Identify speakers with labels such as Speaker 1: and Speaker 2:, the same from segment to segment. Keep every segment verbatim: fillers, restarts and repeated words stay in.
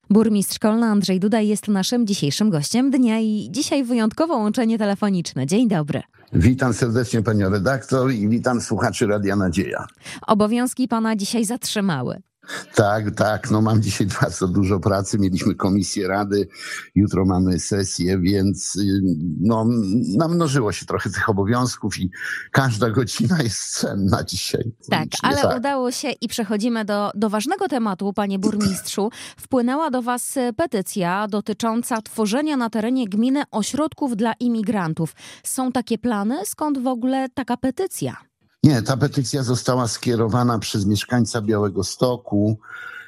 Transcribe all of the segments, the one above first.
Speaker 1: Burmistrz Kolna Andrzej Duda jest naszym dzisiejszym gościem dnia i dzisiaj wyjątkowo łączenie telefoniczne. Dzień dobry.
Speaker 2: Witam serdecznie panią redaktor i witam słuchaczy Radia Nadzieja.
Speaker 1: Obowiązki pana dzisiaj zatrzymały.
Speaker 2: Tak, tak, no mam dzisiaj bardzo dużo pracy, mieliśmy komisję rady, jutro mamy sesję, więc no namnożyło się trochę tych obowiązków i każda godzina jest cenna dzisiaj.
Speaker 1: Tak, ale tak. Udało się i przechodzimy do, do ważnego tematu, panie burmistrzu. Wpłynęła do was petycja dotycząca tworzenia na terenie gminy ośrodków dla imigrantów. Są takie plany? Skąd w ogóle taka petycja?
Speaker 2: Nie, ta petycja została skierowana przez mieszkańca Białegostoku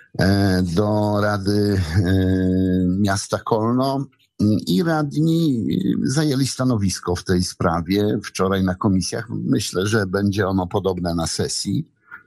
Speaker 2: do Rady Miasta Kolno i radni zajęli stanowisko w tej sprawie wczoraj na komisjach. Myślę, że będzie ono podobne na sesji.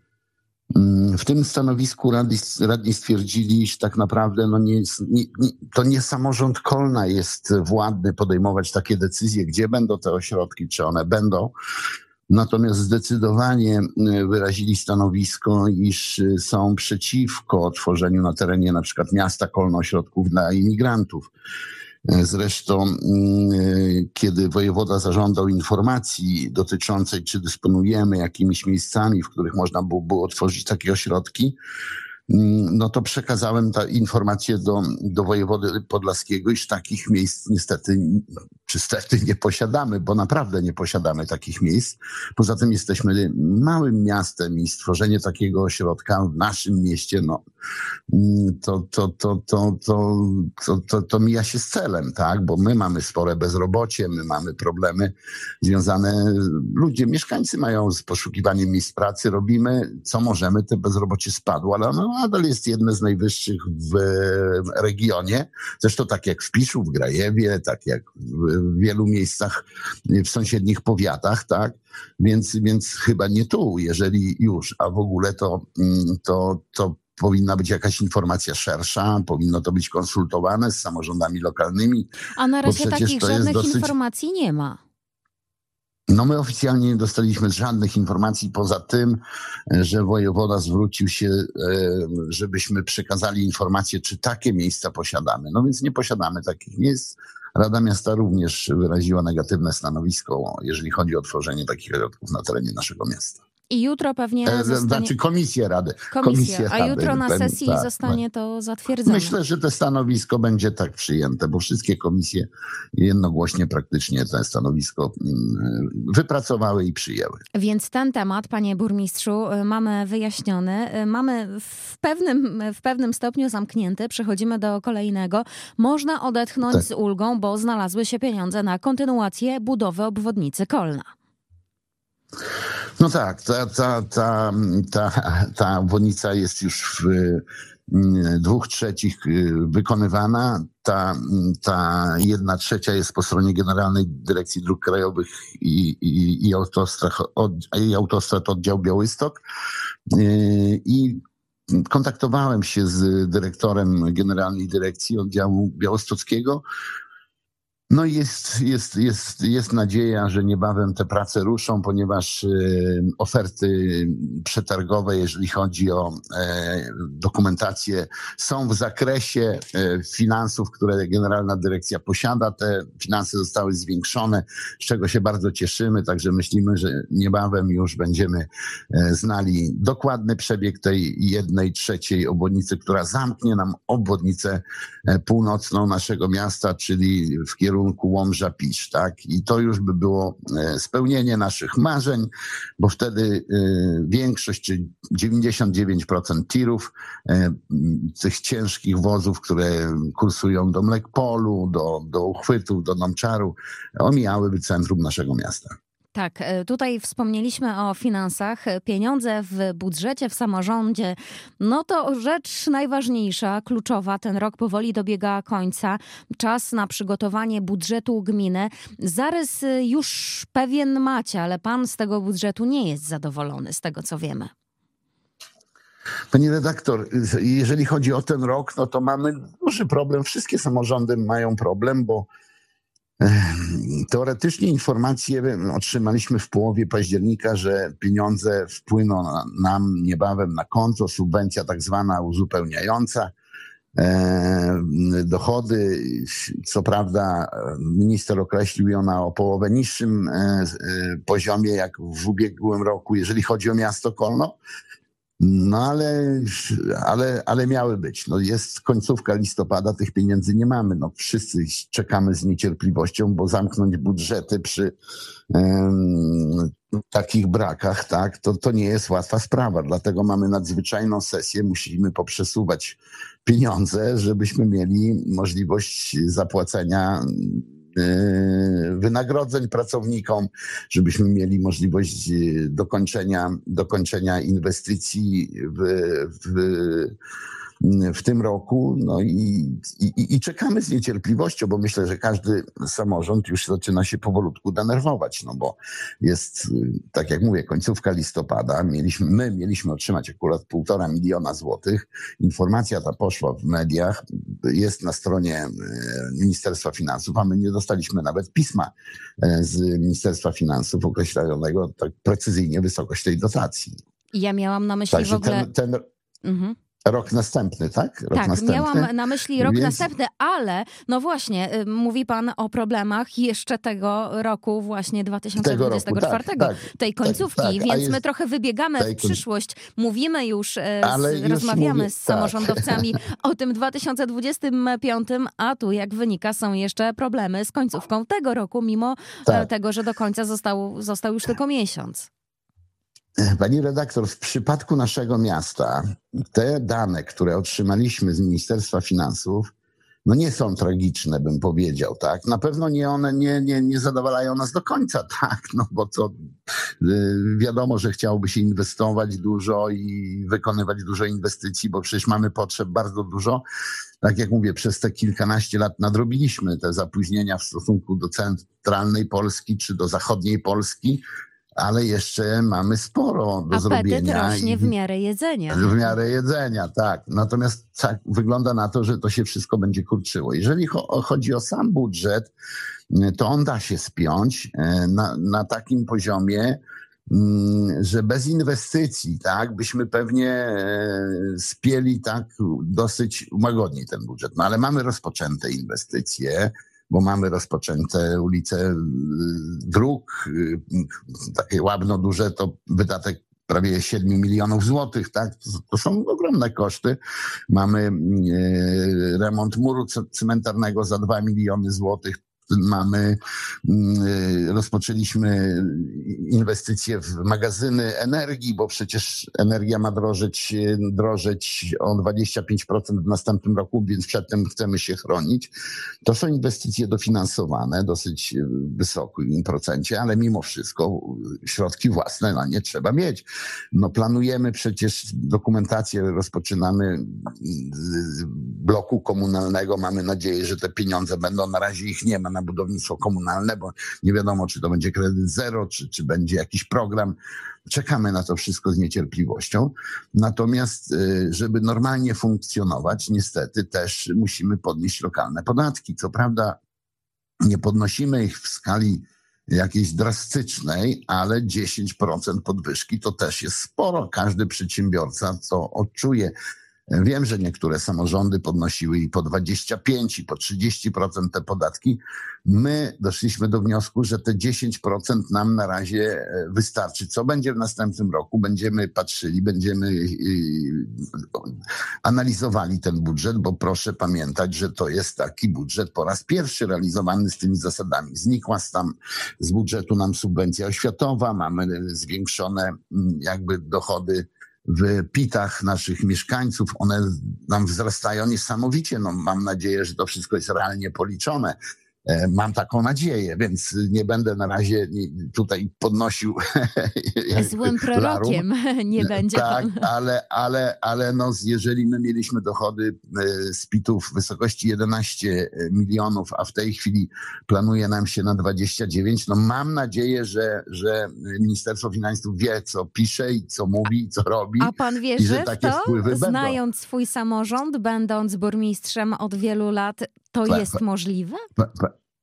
Speaker 2: W tym stanowisku radni, radni stwierdzili, że tak naprawdę no nie, nie, nie, to nie samorząd Kolna jest władny podejmować takie decyzje, gdzie będą te ośrodki, czy one będą. Natomiast zdecydowanie wyrazili stanowisko, iż są przeciwko tworzeniu na terenie na przykład miasta Kolno ośrodków dla imigrantów. Zresztą kiedy wojewoda zażądał informacji dotyczącej, czy dysponujemy jakimiś miejscami, w których można było, było tworzyć takie ośrodki, no to przekazałem tę informację do, do wojewody podlaskiego, iż takich miejsc niestety, czy stety nie posiadamy, bo naprawdę nie posiadamy takich miejsc. Poza tym jesteśmy małym miastem i stworzenie takiego ośrodka w naszym mieście, no to, to, to, to, to, to, to, to mija się z celem, tak? Bo my mamy spore bezrobocie, my mamy problemy związane, ludzie, mieszkańcy mają z poszukiwaniem miejsc pracy, robimy co możemy, te bezrobocie spadło, ale ono nadal jest jedne z najwyższych w regionie. Zresztą tak jak w Piszu, w Grajewie, tak jak w wielu miejscach w sąsiednich powiatach, tak? Więc, więc chyba nie tu, jeżeli już, a w ogóle to, to, to powinna być jakaś informacja szersza, powinno to być konsultowane z samorządami lokalnymi.
Speaker 1: A na razie takich żadnych dosyć... informacji nie ma.
Speaker 2: No my oficjalnie nie dostaliśmy żadnych informacji poza tym, że wojewoda zwrócił się, żebyśmy przekazali informację, czy takie miejsca posiadamy. No więc nie posiadamy takich miejsc. Rada Miasta również wyraziła negatywne stanowisko, jeżeli chodzi o tworzenie takich ośrodków na terenie naszego miasta.
Speaker 1: I jutro pewnie zostanie...
Speaker 2: Znaczy komisję Rady.
Speaker 1: Komisja,
Speaker 2: Komisję
Speaker 1: a
Speaker 2: Rady,
Speaker 1: jutro na
Speaker 2: ten,
Speaker 1: sesji
Speaker 2: tak,
Speaker 1: zostanie to zatwierdzone.
Speaker 2: Myślę, że to stanowisko będzie tak przyjęte, bo wszystkie komisje jednogłośnie praktycznie to stanowisko wypracowały i przyjęły.
Speaker 1: Więc ten temat, panie burmistrzu, mamy wyjaśniony. Mamy w pewnym, w pewnym stopniu zamknięty. Przechodzimy do kolejnego. Można odetchnąć tak. z ulgą, bo znalazły się pieniądze na kontynuację budowy obwodnicy Kolna.
Speaker 2: No tak, ta, ta, ta, ta, ta obwodnica jest już w dwóch trzecich wykonywana. Ta, ta jedna trzecia jest po stronie Generalnej Dyrekcji Dróg Krajowych i, i, i, autostrad, od, i autostrad oddział Białystok. I kontaktowałem się z dyrektorem Generalnej Dyrekcji Oddziału Białostockiego. No i jest, jest, jest, jest nadzieja, że niebawem te prace ruszą, ponieważ y, oferty przetargowe, jeżeli chodzi o e, dokumentację, są w zakresie e, finansów, które Generalna Dyrekcja posiada. Te finanse zostały zwiększone, z czego się bardzo cieszymy, także myślimy, że niebawem już będziemy e, znali dokładny przebieg tej jednej trzeciej obwodnicy, która zamknie nam obwodnicę e, północną naszego miasta, czyli w kierunku Łomża-Pisz, tak? I to już by było spełnienie naszych marzeń, bo wtedy większość, czy dziewięćdziesiąt dziewięć procent tirów, tych ciężkich wozów, które kursują do Mlekpolu, do, do uchwytów, do Domczaru, omijałyby centrum naszego miasta.
Speaker 1: Tak, tutaj wspomnieliśmy o finansach. Pieniądze w budżecie, w samorządzie, no to rzecz najważniejsza, kluczowa. Ten rok powoli dobiega końca. Czas na przygotowanie budżetu gminy. Zarys już pewien macie, ale pan z tego budżetu nie jest zadowolony, z tego co wiemy.
Speaker 2: Pani redaktor, jeżeli chodzi o ten rok, no to mamy duży problem. Wszystkie samorządy mają problem, bo teoretycznie informacje otrzymaliśmy w połowie października, że pieniądze wpłyną nam niebawem na konto, subwencja tak zwana uzupełniająca. dochody. Co prawda minister określił ją na o połowę niższym poziomie jak w ubiegłym roku, jeżeli chodzi o miasto Kolno. No ale, ale, ale miały być. No jest końcówka listopada, tych pieniędzy nie mamy. No wszyscy czekamy z niecierpliwością, bo zamknąć budżety przy um, takich brakach, tak, to, to nie jest łatwa sprawa. Dlatego mamy nadzwyczajną sesję, musimy poprzesuwać pieniądze, żebyśmy mieli możliwość zapłacenia wynagrodzeń pracownikom, żebyśmy mieli możliwość dokończenia, dokończenia inwestycji w, w, w tym roku. No i, i, i czekamy z niecierpliwością, bo myślę, że każdy samorząd już zaczyna się powolutku denerwować, no bo jest, tak jak mówię, końcówka listopada. Mieliśmy, my mieliśmy otrzymać akurat półtora miliona złotych. Informacja ta poszła w mediach, jest na stronie Ministerstwa Finansów, a my nie dostaliśmy nawet pisma z Ministerstwa Finansów określonego tak precyzyjnie wysokość tej dotacji.
Speaker 1: Ja miałam na myśli
Speaker 2: Także
Speaker 1: w ogóle...
Speaker 2: ten, ten...
Speaker 1: Mhm.
Speaker 2: Rok następny, tak? Rok
Speaker 1: tak,
Speaker 2: następny.
Speaker 1: miałam na myśli rok
Speaker 2: Więc...
Speaker 1: następny, ale no właśnie, y, mówi pan o problemach jeszcze tego roku, właśnie dwa tysiące dwudziestego czwartego,
Speaker 2: tak, tak,
Speaker 1: tej końcówki,
Speaker 2: tak, tak,
Speaker 1: więc
Speaker 2: jest...
Speaker 1: my trochę wybiegamy w przyszłość. Mówimy już, y, z,
Speaker 2: już
Speaker 1: rozmawiamy
Speaker 2: mówię,
Speaker 1: z samorządowcami tak. o tym dwa tysiące dwudziestym piątym, a tu jak wynika są jeszcze problemy z końcówką tego roku, mimo tak. tego, że do końca został, został już tylko miesiąc.
Speaker 2: Pani redaktor, w przypadku naszego miasta te dane, które otrzymaliśmy z Ministerstwa Finansów, no nie są tragiczne, bym powiedział, tak? Na pewno nie one nie, nie, nie zadowalają nas do końca, tak? No bo to y, wiadomo, że chciałoby się inwestować dużo i wykonywać dużo inwestycji, bo przecież mamy potrzeb bardzo dużo. Tak jak mówię, przez te kilkanaście lat nadrobiliśmy te zapóźnienia w stosunku do centralnej Polski czy do zachodniej Polski, ale jeszcze mamy sporo do
Speaker 1: Apetyt
Speaker 2: zrobienia.
Speaker 1: Apetyt rośnie
Speaker 2: i,
Speaker 1: w miarę jedzenia.
Speaker 2: W miarę jedzenia, tak. Natomiast tak, wygląda na to, że to się wszystko będzie kurczyło. Jeżeli cho- chodzi o sam budżet, to on da się spiąć na, na takim poziomie, że bez inwestycji, tak, byśmy pewnie spięli tak dosyć łagodnie ten budżet. No ale mamy rozpoczęte inwestycje, bo mamy rozpoczęte ulice dróg, takie Łabno duże, to wydatek prawie siedmiu milionów złotych, tak? To, to są ogromne koszty. Mamy e, remont muru cmentarnego za dwa miliony złotych. Mamy, rozpoczęliśmy inwestycje w magazyny energii, bo przecież energia ma drożeć, drożeć o dwadzieścia pięć procent w następnym roku, więc przed tym chcemy się chronić. To są inwestycje dofinansowane, dosyć wysokim procencie, ale mimo wszystko środki własne na nie trzeba mieć. No planujemy przecież dokumentację, rozpoczynamy z bloku komunalnego, mamy nadzieję, że te pieniądze będą, na razie ich nie ma na budownictwo komunalne, bo nie wiadomo, czy to będzie kredyt zero, czy, czy będzie jakiś program. Czekamy na to wszystko z niecierpliwością. Natomiast, żeby normalnie funkcjonować, niestety też musimy podnieść lokalne podatki. Co prawda nie podnosimy ich w skali jakiejś drastycznej, ale dziesięć procent podwyżki to też jest sporo. Każdy przedsiębiorca to odczuje. Wiem, że niektóre samorządy podnosiły i po dwadzieścia pięć i po trzydzieści procent te podatki. My doszliśmy do wniosku, że te dziesięć procent nam na razie wystarczy. Co będzie w następnym roku? Będziemy patrzyli, będziemy analizowali ten budżet, bo proszę pamiętać, że to jest taki budżet po raz pierwszy realizowany z tymi zasadami. Znikła tam z budżetu nam subwencja oświatowa, mamy zwiększone jakby dochody w pitach naszych mieszkańców, one nam wzrastają niesamowicie. No, mam nadzieję, że to wszystko jest realnie policzone. Mam taką nadzieję, więc nie będę na razie tutaj podnosił
Speaker 1: złym prorokiem larum. Nie będzie
Speaker 2: tak,
Speaker 1: pan.
Speaker 2: ale, ale, ale no, jeżeli my mieliśmy dochody z pitów w wysokości jedenaście milionów, a w tej chwili planuje nam się na dwadzieścia dziewięć, no mam nadzieję, że, że Ministerstwo Finansów wie, co pisze i co mówi i co robi.
Speaker 1: A pan wierzy
Speaker 2: i że takie
Speaker 1: w to?
Speaker 2: wpływy
Speaker 1: Znając
Speaker 2: będą.
Speaker 1: swój samorząd, będąc burmistrzem od wielu lat, to
Speaker 2: pa,
Speaker 1: jest
Speaker 2: pa,
Speaker 1: możliwe?
Speaker 2: Pa, pa,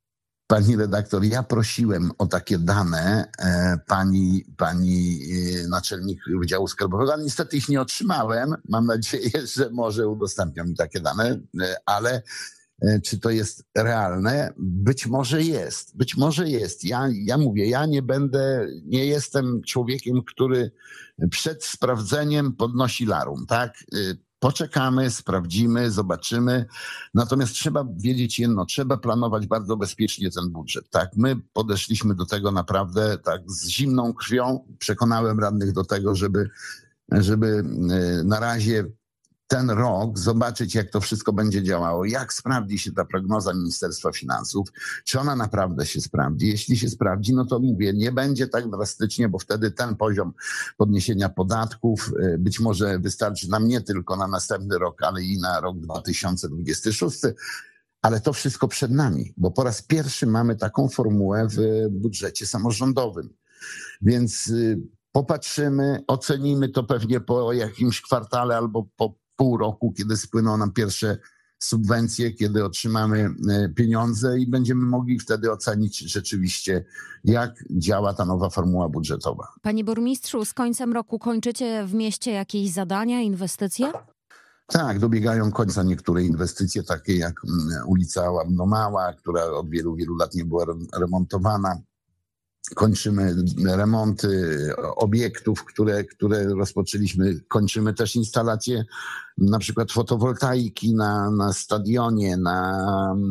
Speaker 2: Pani redaktor, ja prosiłem o takie dane e, pani, pani e, naczelnik Wydziału Skarbowego, ale niestety ich nie otrzymałem. Mam nadzieję, że może udostępnią mi takie dane, e, ale e, czy to jest realne? Być może jest. Być może jest. Ja, ja mówię, ja nie będę, nie jestem człowiekiem, który przed sprawdzeniem podnosi larum, tak? E, Poczekamy, sprawdzimy, zobaczymy. Natomiast trzeba wiedzieć jedno, trzeba planować bardzo bezpiecznie ten budżet. Tak, my podeszliśmy do tego naprawdę tak z zimną krwią. Przekonałem radnych do tego, żeby, żeby na razie ten rok zobaczyć, jak to wszystko będzie działało, jak sprawdzi się ta prognoza Ministerstwa Finansów, czy ona naprawdę się sprawdzi. Jeśli się sprawdzi, no to mówię, nie będzie tak drastycznie, bo wtedy ten poziom podniesienia podatków być może wystarczy nam nie tylko na następny rok, ale i na rok dwa tysiące dwudziesty szósty. Ale to wszystko przed nami, bo po raz pierwszy mamy taką formułę w budżecie samorządowym. Więc popatrzymy, ocenimy to pewnie po jakimś kwartale albo po pół roku, kiedy spłyną nam pierwsze subwencje, kiedy otrzymamy pieniądze i będziemy mogli wtedy ocenić rzeczywiście, jak działa ta nowa formuła budżetowa.
Speaker 1: Panie burmistrzu, z końcem roku kończycie w mieście jakieś zadania, inwestycje?
Speaker 2: Tak, dobiegają końca niektóre inwestycje, takie jak ulica Łabnomała, która od wielu, wielu lat nie była remontowana. Kończymy remonty obiektów, które, które rozpoczęliśmy. Kończymy też instalacje na przykład fotowoltaiki na, na stadionie, na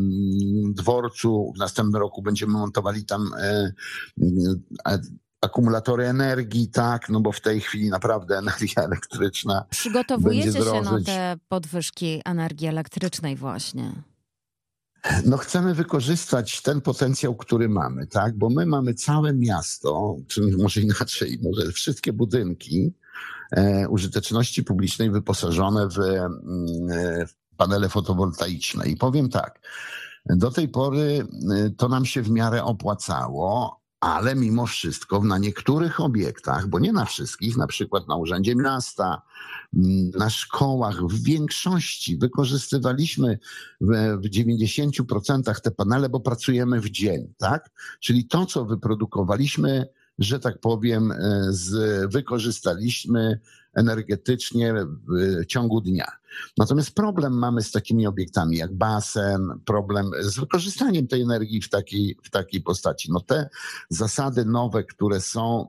Speaker 2: dworcu. W następnym roku będziemy montowali tam e, e, akumulatory energii, tak, no bo w tej chwili naprawdę energia elektryczna
Speaker 1: Przygotowujecie
Speaker 2: będzie
Speaker 1: się na
Speaker 2: drożyć.
Speaker 1: te podwyżki energii elektrycznej właśnie.
Speaker 2: No chcemy wykorzystać ten potencjał, który mamy, tak? Bo my mamy całe miasto, czy może inaczej, może wszystkie budynki e, użyteczności publicznej wyposażone w, e, w panele fotowoltaiczne. I powiem tak, do tej pory e, to nam się w miarę opłacało, ale mimo wszystko na niektórych obiektach, bo nie na wszystkich, na przykład na Urzędzie Miasta, na szkołach, w większości wykorzystywaliśmy w, w dziewięćdziesięciu procentach te panele, bo pracujemy w dzień, tak? Czyli to, co wyprodukowaliśmy, że tak powiem, z, wykorzystaliśmy energetycznie w ciągu dnia. Natomiast problem mamy z takimi obiektami jak basen, problem z wykorzystaniem tej energii w takiej, w takiej postaci. No te zasady nowe, które są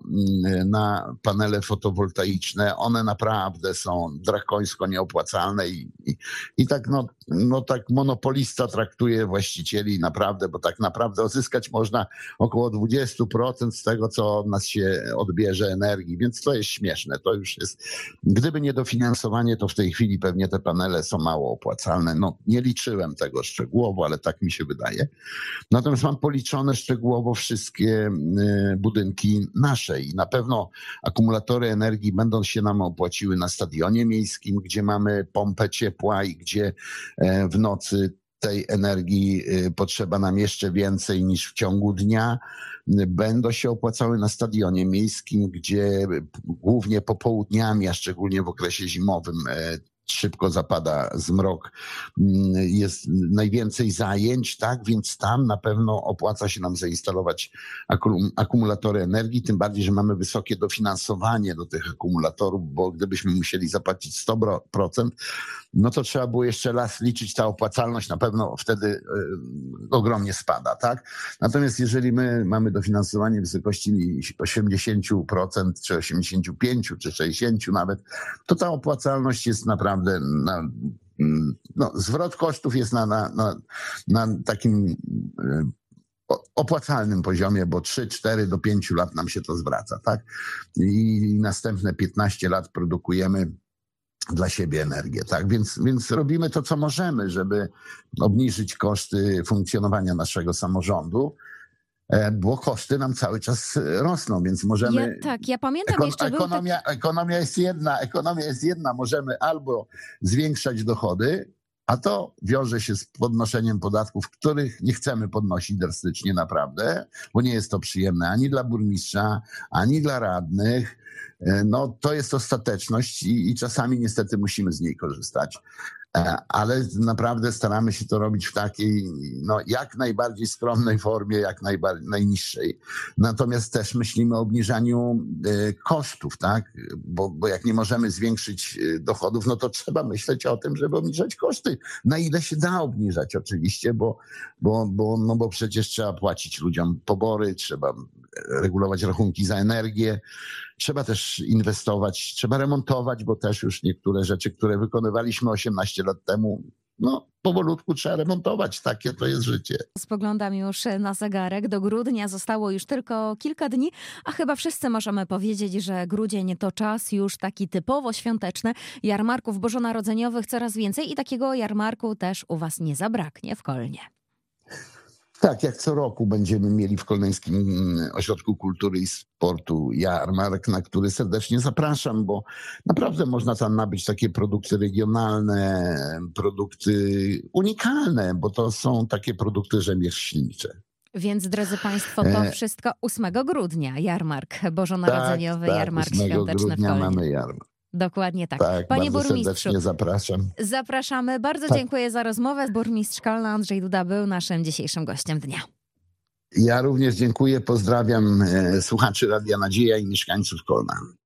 Speaker 2: na panele fotowoltaiczne, one naprawdę są drakońsko nieopłacalne i, i, i tak, no, no tak monopolista traktuje właścicieli naprawdę, bo tak naprawdę odzyskać można około dwadzieścia procent z tego, co od nas się odbierze energii, więc to jest śmieszne. To już jest, gdyby nie dofinansowanie, to w tej chwili pewnie te panele są mało opłacalne. No nie liczyłem tego szczegółowo, ale tak mi się wydaje. Natomiast mam policzone szczegółowo wszystkie budynki nasze i na pewno akumulatory energii będą się nam opłaciły na stadionie miejskim, gdzie mamy pompę ciepła i gdzie w nocy tej energii potrzeba nam jeszcze więcej niż w ciągu dnia. Będą się opłacały na stadionie miejskim, gdzie głównie popołudniami, a szczególnie w okresie zimowym, szybko zapada zmrok, jest najwięcej zajęć, tak, więc tam na pewno opłaca się nam zainstalować akumulatory energii, tym bardziej, że mamy wysokie dofinansowanie do tych akumulatorów, bo gdybyśmy musieli zapłacić sto procent, no to trzeba było jeszcze raz liczyć, ta opłacalność na pewno wtedy y, ogromnie spada, tak? Natomiast jeżeli my mamy dofinansowanie w wysokości osiemdziesiąt procent, czy osiemdziesiąt pięć procent, czy sześćdziesiąt procent nawet, to ta opłacalność jest naprawdę, na, no, zwrot kosztów jest na, na, na, na takim y, opłacalnym poziomie, bo trzy, cztery do pięciu lat nam się to zwraca, tak? I następne piętnaście lat produkujemy dla siebie energię, tak? Więc, więc robimy to, co możemy, żeby obniżyć koszty funkcjonowania naszego samorządu, bo koszty nam cały czas rosną, więc możemy...
Speaker 1: Ja, tak, ja pamiętam
Speaker 2: Ekon-
Speaker 1: jeszcze...
Speaker 2: ekonomia,
Speaker 1: był taki...
Speaker 2: ekonomia jest jedna, ekonomia jest jedna. Możemy albo zwiększać dochody, a to wiąże się z podnoszeniem podatków, których nie chcemy podnosić drastycznie naprawdę, bo nie jest to przyjemne ani dla burmistrza, ani dla radnych. No to jest ostateczność i, i czasami niestety musimy z niej korzystać. ale naprawdę staramy się to robić w takiej no, jak najbardziej skromnej formie, jak najbardziej, najniższej. Natomiast też myślimy o obniżaniu kosztów, tak? Bo, bo jak nie możemy zwiększyć dochodów, no to trzeba myśleć o tym, żeby obniżać koszty. Na ile się da obniżać oczywiście, bo, bo, bo, no bo przecież trzeba płacić ludziom pobory, trzeba regulować rachunki za energię, trzeba też inwestować, trzeba remontować, bo też już niektóre rzeczy, które wykonywaliśmy osiemnaście lat temu, no powolutku trzeba remontować. Takie to jest życie.
Speaker 1: Spoglądam już na zegarek. Do grudnia zostało już tylko kilka dni, a chyba wszyscy możemy powiedzieć, że grudzień to czas już taki typowo świąteczny. Jarmarków bożonarodzeniowych coraz więcej i takiego jarmarku też u was nie zabraknie w Kolnie.
Speaker 2: Tak, jak co roku będziemy mieli w Kolneńskim Ośrodku Kultury i Sportu jarmark, na który serdecznie zapraszam, bo naprawdę można tam nabyć takie produkty regionalne, produkty unikalne, bo to są takie produkty rzemieślnicze.
Speaker 1: Więc, drodzy państwo, to wszystko ósmego grudnia. Jarmark bożonarodzeniowy,
Speaker 2: tak, tak,
Speaker 1: jarmark świąteczny w Kolnie.
Speaker 2: mamy jarmark.
Speaker 1: Dokładnie tak.
Speaker 2: Tak,
Speaker 1: Panie
Speaker 2: bardzo
Speaker 1: burmistrzu,
Speaker 2: serdecznie zapraszam.
Speaker 1: Zapraszamy. Bardzo
Speaker 2: tak.
Speaker 1: dziękuję za rozmowę. Burmistrz Kolna Andrzej Duda był naszym dzisiejszym gościem dnia.
Speaker 2: Ja również dziękuję. Pozdrawiam e, słuchaczy Radia Nadzieja i mieszkańców Kolna.